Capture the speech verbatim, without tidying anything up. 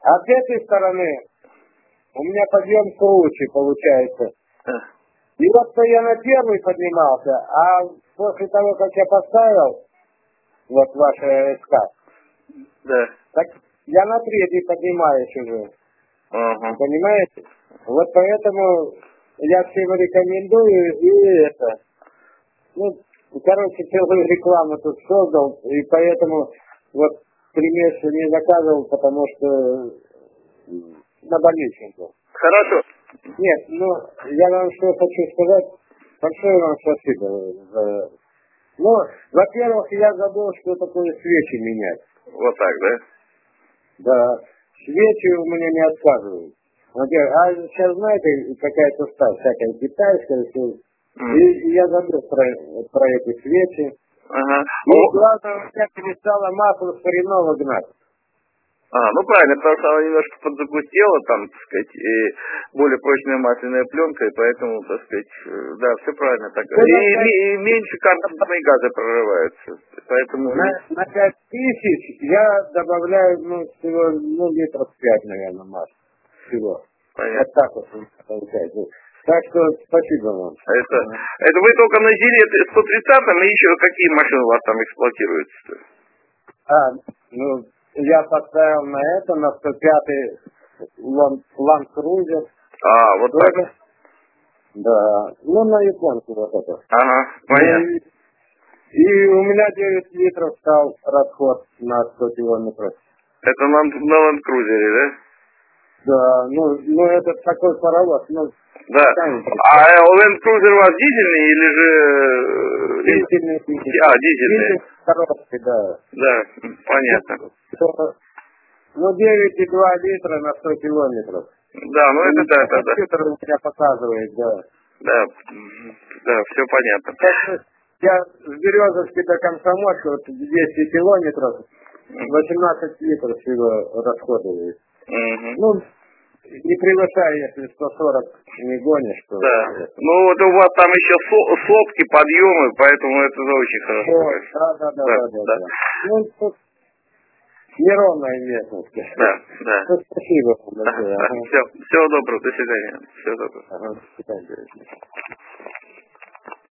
А с этой стороны у меня подъем круче получается. И вот то я на первый поднимался, а после того, как я поставил вот ваше СК, да. так я на третий поднимаюсь уже. Ага. Понимаете? Вот поэтому я всем рекомендую и это. Ну, короче, целую рекламу тут создал, и поэтому вот три месяца не заказывал, потому что на больничном. Хорошо. Нет, ну, я вам что хочу сказать. Большое вам спасибо за... Ну, во-первых, я забыл, что такое свечи менять. Вот так, да? Да, свечи у меня не отказывают. Во-первых, а сейчас, знаете, какая-то сталь, всякая китайская, все. Mm. И, и я забыл про, про эти свечи. Ага. И Ну, главное, я перестала масло старинного гнать. а, ну правильно, потому что она немножко подзапустела, там, так сказать, и более прочная масляная пленка, и поэтому, так сказать, э, да, все правильно так. Ну, И, на пять... и, и меньше карбонные газы прорываются. Поэтому. на, на пять тысяч я добавляю, ну, всего, ну, литров пять, наверное, масла. Всего. Понятно. Вот так вот получается. Так что спасибо вам. Это, это вы только на Зиле сто тридцатом, и еще какие машины у вас там эксплуатируются? А, ну, я поставил на это, на сто пятый Land Cruiser. А, вот так. Тоже. Да, ну на японку вот это. Ага, понятно. Ну, и, и у меня девять литров стал расход на сто километров. Это на, на Land Cruiser, да? Да, ну, ну это такой паровоз, ну, Да. знаете. А Land Cruiser у вас дизельный или же... Дизельный, дизельный. А, дизельный. Дизель коробки, да. Да, понятно. Ну, девять и два литра на сто километров. Да, ну это да, да, да. Компьютер у меня показывает, да. Да, да, все понятно. Так что я с Березовки до Комсомольска, вот двести километров, восемнадцать литров всего расходует. Угу. Ну, не превышая, если сто сорок не гонишь, то... Да. Ну вот у вас там еще со- сопки, подъемы, поэтому это очень хорошо. О, да, да, да, да, да, да. Ну, тут неровная местность. Да, да. Ну, спасибо вам Да, большое. да. Ага. Все, всего доброго, до свидания. Всего доброго. Ага, до свидания.